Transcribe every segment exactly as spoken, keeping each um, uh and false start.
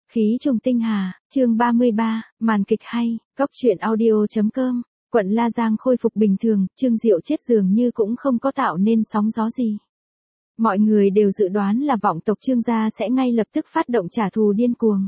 Khí trùng tinh hà, chương ba mươi ba, màn kịch hay, góc truyện audio.com, quận La Giang khôi phục bình thường, Trương Diệu chết dường như cũng không có tạo nên sóng gió gì. Mọi người đều dự đoán là vọng tộc Trương gia sẽ ngay lập tức phát động trả thù điên cuồng.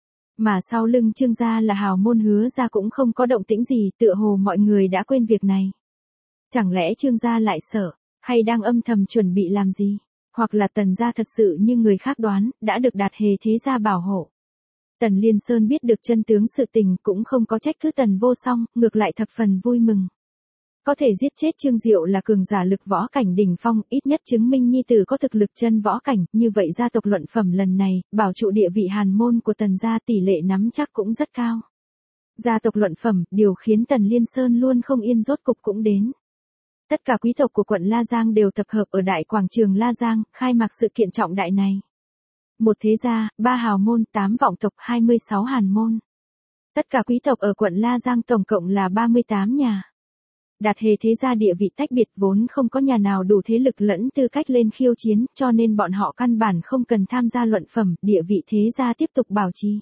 Mà sau lưng Trương gia là hào môn Hứa gia cũng không có động tĩnh gì, tựa hồ mọi người đã quên việc này. Chẳng lẽ Trương gia lại sợ, hay đang âm thầm chuẩn bị làm gì? Hoặc là Tần gia thật sự như người khác đoán, đã được Đạt Hề thế gia bảo hộ. Tần Liên Sơn biết được chân tướng sự tình cũng không có trách cứ Tần Vô Song, ngược lại thập phần vui mừng. Có thể giết chết Trương Diệu là cường giả lực võ cảnh đỉnh phong, ít nhất chứng minh nhi tử có thực lực chân võ cảnh, như vậy gia tộc luận phẩm lần này, bảo trụ địa vị hàn môn của Tần gia tỷ lệ nắm chắc cũng rất cao. Gia tộc luận phẩm, điều khiến Tần Liên Sơn luôn không yên rốt cục cũng đến. Tất cả quý tộc của quận La Giang đều tập hợp ở đại quảng trường La Giang, khai mạc sự kiện trọng đại này. Một thế gia, ba hào môn, tám vọng tộc, hai mươi sáu hàn môn. Tất cả quý tộc ở quận La Giang tổng cộng là ba mươi tám nhà. Đạt Hề thế gia địa vị tách biệt vốn không có nhà nào đủ thế lực lẫn tư cách lên khiêu chiến, cho nên bọn họ căn bản không cần tham gia luận phẩm, địa vị thế gia tiếp tục bảo trì.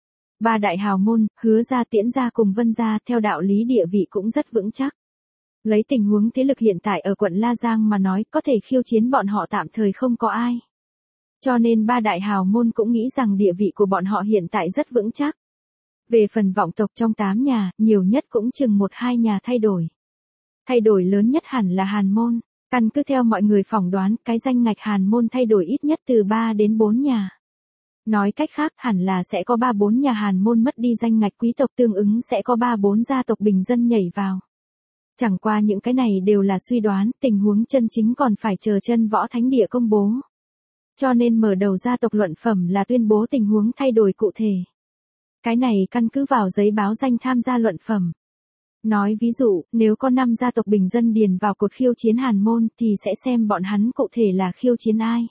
Ba đại hào môn, Hứa gia, Tiễn gia cùng Vân gia theo đạo lý địa vị cũng rất vững chắc. Lấy tình huống thế lực hiện tại ở quận La Giang mà nói, có thể khiêu chiến bọn họ tạm thời không có ai. Cho nên ba đại hào môn cũng nghĩ rằng địa vị của bọn họ hiện tại rất vững chắc. Về phần vọng tộc trong tám nhà, nhiều nhất cũng chừng một hai nhà thay đổi. Thay đổi lớn nhất hẳn là hàn môn, căn cứ theo mọi người phỏng đoán, cái danh ngạch hàn môn thay đổi ít nhất từ ba đến bốn nhà. Nói cách khác hẳn là sẽ có ba bốn nhà hàn môn mất đi danh ngạch quý tộc, tương ứng sẽ có ba bốn gia tộc bình dân nhảy vào. Chẳng qua những cái này đều là suy đoán, tình huống chân chính còn phải chờ chân võ thánh địa công bố. Cho nên mở đầu gia tộc luận phẩm là tuyên bố tình huống thay đổi cụ thể. Cái này căn cứ vào giấy báo danh tham gia luận phẩm. Nói ví dụ, nếu có năm gia tộc bình dân điền vào cột khiêu chiến hàn môn thì sẽ xem bọn hắn cụ thể là khiêu chiến ai.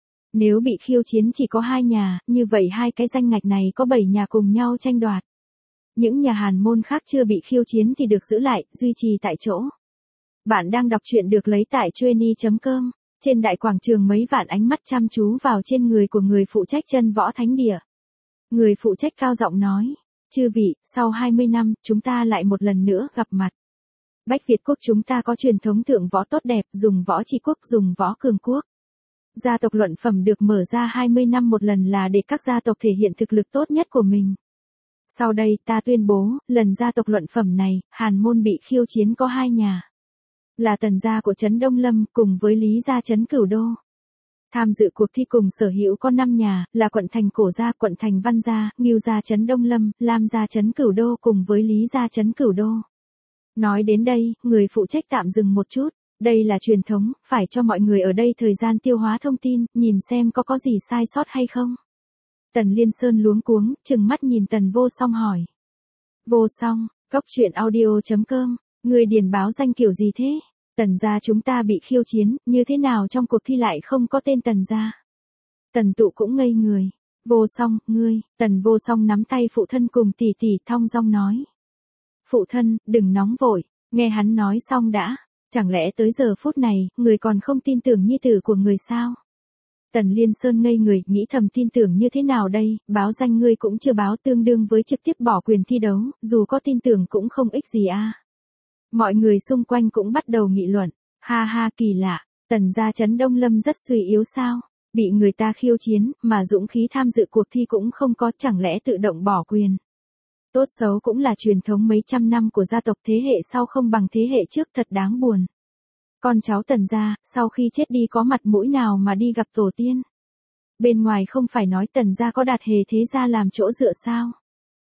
Nếu bị khiêu chiến chỉ có hai nhà, như vậy hai cái danh ngạch này có bảy nhà cùng nhau tranh đoạt. Những nhà hàn môn khác chưa bị khiêu chiến thì được giữ lại, duy trì tại chỗ. Bạn đang đọc truyện được lấy tại trueny chấm com. Trên đại quảng trường mấy vạn ánh mắt chăm chú vào trên người của người phụ trách chân võ thánh địa. Người phụ trách cao giọng nói, chư vị, sau hai mươi năm, chúng ta lại một lần nữa gặp mặt. Bách Việt quốc chúng ta có truyền thống thượng võ tốt đẹp, dùng võ trị quốc, dùng võ cường quốc. Gia tộc luận phẩm được mở ra hai mươi năm một lần là để các gia tộc thể hiện thực lực tốt nhất của mình. Sau đây ta tuyên bố, lần gia tộc luận phẩm này, hàn môn bị khiêu chiến có hai nhà. Là Tần gia của trấn Đông Lâm cùng với Lý gia trấn Cửu Đô. Tham dự cuộc thi cùng sở hữu có năm nhà, là quận thành Cổ gia, quận thành Văn gia, Ngưu gia trấn Đông Lâm, Lam gia trấn Cửu Đô cùng với Lý gia trấn Cửu Đô. Nói đến đây, người phụ trách tạm dừng một chút, đây là truyền thống, phải cho mọi người ở đây thời gian tiêu hóa thông tin, nhìn xem có có gì sai sót hay không. Tần Liên Sơn luống cuống, trừng mắt nhìn Tần Vô Song hỏi. Vô Song, góc truyện audio.com, người điền báo danh kiểu gì thế? Tần gia chúng ta bị khiêu chiến, như thế nào trong cuộc thi lại không có tên Tần gia? Tần Tụ cũng ngây người. Vô Song, ngươi, Tần Vô Song nắm tay phụ thân cùng tỷ tỷ thong dong nói. Phụ thân, đừng nóng vội, nghe hắn nói xong đã, chẳng lẽ tới giờ phút này, người còn không tin tưởng nhi tử của người sao? Tần Liên Sơn ngây người, nghĩ thầm tin tưởng như thế nào đây, báo danh ngươi cũng chưa báo, tương đương với trực tiếp bỏ quyền thi đấu, dù có tin tưởng cũng không ích gì a. Mọi người xung quanh cũng bắt đầu nghị luận, ha ha kỳ lạ, Tần gia trấn Đông Lâm rất suy yếu sao, bị người ta khiêu chiến, mà dũng khí tham dự cuộc thi cũng không có, chẳng lẽ tự động bỏ quyền. Tốt xấu cũng là truyền thống mấy trăm năm của gia tộc, thế hệ sau không bằng thế hệ trước, thật đáng buồn. Con cháu Tần gia, sau khi chết đi có mặt mũi nào mà đi gặp tổ tiên. Bên ngoài không phải nói Tần gia có Đạt Hề thế gia làm chỗ dựa sao.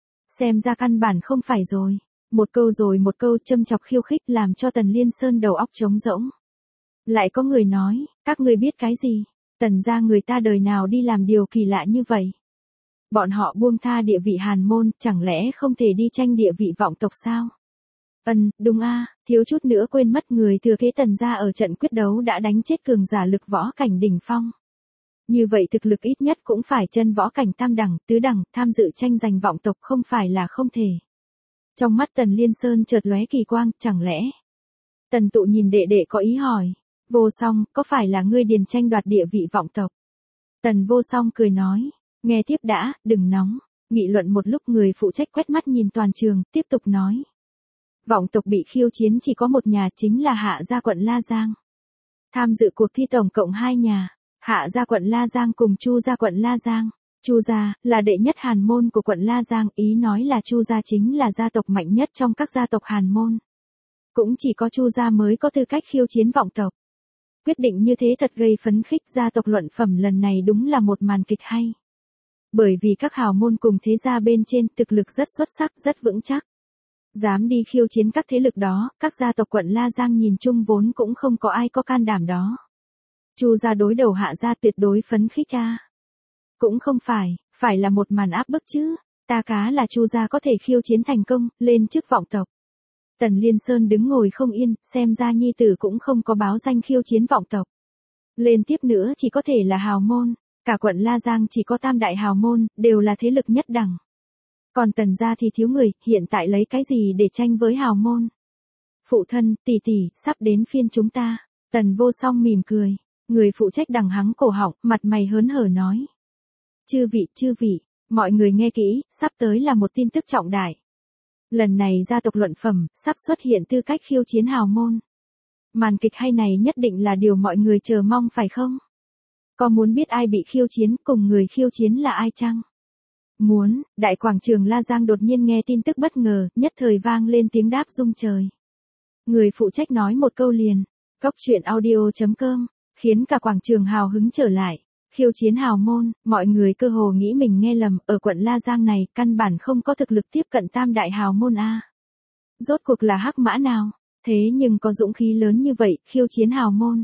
Xem ra căn bản không phải rồi. Một câu rồi một câu châm chọc khiêu khích làm cho Tần Liên Sơn đầu óc trống rỗng. Lại có người nói, các ngươi biết cái gì? Tần gia người ta đời nào đi làm điều kỳ lạ như vậy? Bọn họ buông tha địa vị hàn môn, chẳng lẽ không thể đi tranh địa vị vọng tộc sao? Ừm, đúng a, thiếu chút nữa quên mất người thừa kế Tần gia ở trận quyết đấu đã đánh chết cường giả lực võ cảnh đỉnh phong. Như vậy thực lực ít nhất cũng phải chân võ cảnh tam đẳng, tứ đẳng, tham dự tranh giành vọng tộc không phải là không thể. Trong mắt Tần Liên Sơn chợt lóe kỳ quang, chẳng lẽ? Tần Tụ nhìn đệ đệ có ý hỏi, Vô Song, có phải là ngươi điền tranh đoạt địa vị vọng tộc? Tần Vô Song cười nói, nghe tiếp đã, đừng nóng. Nghị luận một lúc, người phụ trách quét mắt nhìn toàn trường, tiếp tục nói. Vọng tộc bị khiêu chiến chỉ có một nhà, chính là Hạ gia quận La Giang. Tham dự cuộc thi tổng cộng hai nhà, Hạ gia quận La Giang cùng Chu gia quận La Giang. Chu gia là đệ nhất hàn môn của quận La Giang, ý nói là Chu gia chính là gia tộc mạnh nhất trong các gia tộc hàn môn. Cũng chỉ có Chu gia mới có tư cách khiêu chiến vọng tộc. Quyết định như thế thật gây phấn khích, gia tộc luận phẩm lần này đúng là một màn kịch hay. Bởi vì các hào môn cùng thế gia bên trên thực lực rất xuất sắc, rất vững chắc. Dám đi khiêu chiến các thế lực đó, các gia tộc quận La Giang nhìn chung vốn cũng không có ai có can đảm đó. Chu gia đối đầu Hạ gia tuyệt đối phấn khích a. Cũng không phải, phải là một màn áp bức chứ, ta cá là Chu gia có thể khiêu chiến thành công, lên chức vọng tộc. Tần Liên Sơn đứng ngồi không yên, xem ra nhi tử cũng không có báo danh khiêu chiến vọng tộc. Lên tiếp nữa chỉ có thể là hào môn, cả quận La Giang chỉ có tam đại hào môn, đều là thế lực nhất đẳng. Còn Tần gia thì thiếu người, hiện tại lấy cái gì để tranh với hào môn? Phụ thân, tỷ tỷ, sắp đến phiên chúng ta. Tần Vô Song mỉm cười, người phụ trách đằng hắng cổ họng, mặt mày hớn hở nói. Chư vị, chư vị, mọi người nghe kỹ, sắp tới là một tin tức trọng đại. Lần này gia tộc luận phẩm, sắp xuất hiện tư cách khiêu chiến hào môn. Màn kịch hay này nhất định là điều mọi người chờ mong phải không? Có muốn biết ai bị khiêu chiến, cùng người khiêu chiến là ai chăng? Muốn, đại quảng trường La Giang đột nhiên nghe tin tức bất ngờ, nhất thời vang lên tiếng đáp rung trời. Người phụ trách nói một câu liền, cóc truyện audio chấm com, khiến cả quảng trường hào hứng trở lại. Khiêu chiến hào môn, mọi người cơ hồ nghĩ mình nghe lầm, ở quận La Giang này, căn bản không có thực lực tiếp cận tam đại hào môn a. Rốt cuộc là hắc mã nào, thế nhưng có dũng khí lớn như vậy, khiêu chiến hào môn.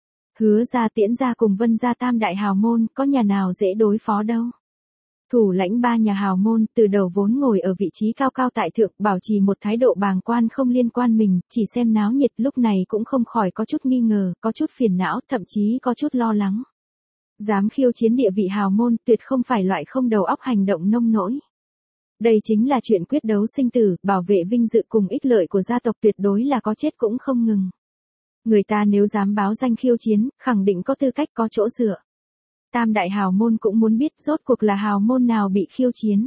Hứa gia, Tiễn gia cùng Vân gia tam đại hào môn, có nhà nào dễ đối phó đâu. Thủ lãnh ba nhà hào môn, từ đầu vốn ngồi ở vị trí cao cao tại thượng, bảo trì một thái độ bàng quan không liên quan mình, chỉ xem náo nhiệt, lúc này cũng không khỏi có chút nghi ngờ, có chút phiền não, thậm chí có chút lo lắng. Dám khiêu chiến địa vị hào môn, tuyệt không phải loại không đầu óc hành động nông nỗi. Đây chính là chuyện quyết đấu sinh tử, bảo vệ vinh dự cùng ích lợi của gia tộc, tuyệt đối là có chết cũng không ngừng. Người ta nếu dám báo danh khiêu chiến, khẳng định có tư cách, có chỗ dựa. Tam đại hào môn cũng muốn biết rốt cuộc là hào môn nào bị khiêu chiến.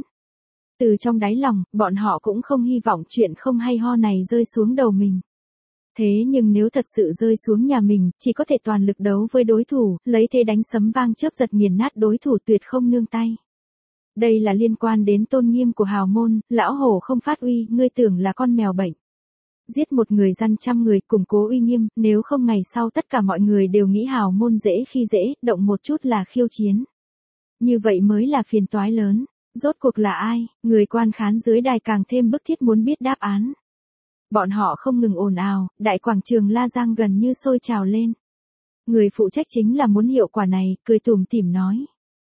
Từ trong đáy lòng, bọn họ cũng không hy vọng chuyện không hay ho này rơi xuống đầu mình. Thế nhưng nếu thật sự rơi xuống nhà mình, chỉ có thể toàn lực đấu với đối thủ, lấy thế đánh sấm vang chớp giật, nghiền nát đối thủ, tuyệt không nương tay. Đây là liên quan đến tôn nghiêm của hào môn, lão hổ không phát uy, ngươi tưởng là con mèo bệnh. Giết một người dăn trăm người, củng cố uy nghiêm, nếu không ngày sau tất cả mọi người đều nghĩ hào môn dễ khi dễ, động một chút là khiêu chiến. Như vậy mới là phiền toái lớn. Rốt cuộc là ai? Người quan khán dưới đài càng thêm bức thiết muốn biết đáp án. Bọn họ không ngừng ồn ào, đại quảng trường La Giang gần như sôi trào lên. Người phụ trách chính là muốn hiệu quả này, cười tủm tỉm nói.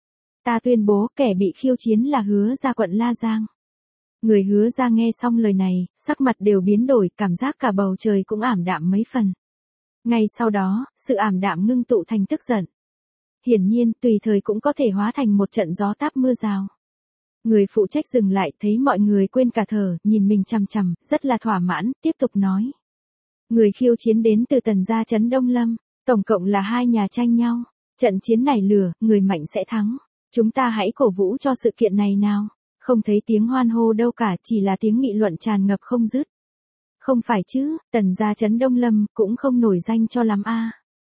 Ta tuyên bố kẻ bị khiêu chiến là Hứa gia quận La Giang. Người Hứa gia nghe xong lời này, sắc mặt đều biến đổi, cảm giác cả bầu trời cũng ảm đạm mấy phần. Ngay sau đó, sự ảm đạm ngưng tụ thành tức giận. Hiển nhiên, tùy thời cũng có thể hóa thành một trận gió táp mưa rào. Người phụ trách dừng lại, thấy mọi người quên cả thở, nhìn mình chằm chằm, rất là thỏa mãn, tiếp tục nói. Người khiêu chiến đến từ Tần gia trấn Đông Lâm, tổng cộng là hai nhà tranh nhau. Trận chiến này lửa, người mạnh sẽ thắng. Chúng ta hãy cổ vũ cho sự kiện này nào. Không thấy tiếng hoan hô đâu cả, chỉ là tiếng nghị luận tràn ngập không dứt. Không phải chứ, Tần gia trấn Đông Lâm cũng không nổi danh cho lắm a.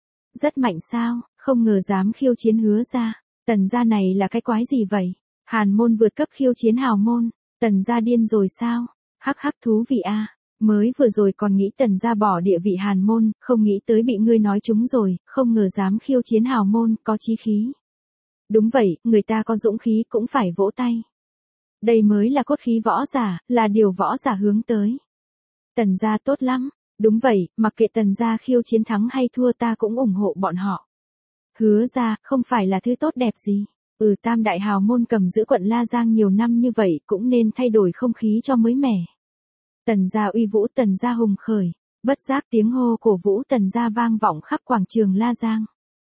Rất mạnh sao, không ngờ dám khiêu chiến Hứa gia. Tần gia này là cái quái gì vậy? Hàn môn vượt cấp khiêu chiến hào môn, Tần gia điên rồi sao? Hắc hắc, thú vị a. Mới vừa rồi còn nghĩ Tần gia bỏ địa vị hàn môn, không nghĩ tới bị ngươi nói trúng rồi, không ngờ dám khiêu chiến hào môn, có chí khí. Đúng vậy, người ta có dũng khí cũng phải vỗ tay. Đây mới là cốt khí võ giả, là điều võ giả hướng tới. Tần gia tốt lắm, đúng vậy, mặc kệ Tần gia khiêu chiến thắng hay thua ta cũng ủng hộ bọn họ. Hứa gia, không phải là thứ tốt đẹp gì. Ừ, tam đại hào môn cầm giữ quận La Giang nhiều năm như vậy cũng nên thay đổi không khí cho mới mẻ. Tần gia uy vũ, Tần gia hùng khởi, bất giác tiếng hô cổ vũ Tần gia vang vọng khắp quảng trường La Giang.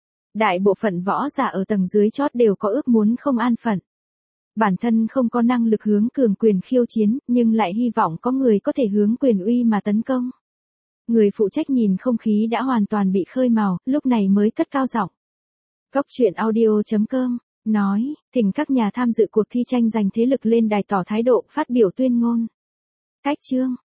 Đại bộ phận võ giả ở tầng dưới chót đều có ước muốn không an phận. Bản thân không có năng lực hướng cường quyền khiêu chiến, nhưng lại hy vọng có người có thể hướng quyền uy mà tấn công. Người phụ trách nhìn không khí đã hoàn toàn bị khơi mào, lúc này mới cất cao giọng. Cóc truyện audio chấm com nói, thỉnh các nhà tham dự cuộc thi tranh giành thế lực lên đài tỏ thái độ, phát biểu tuyên ngôn. Cách chương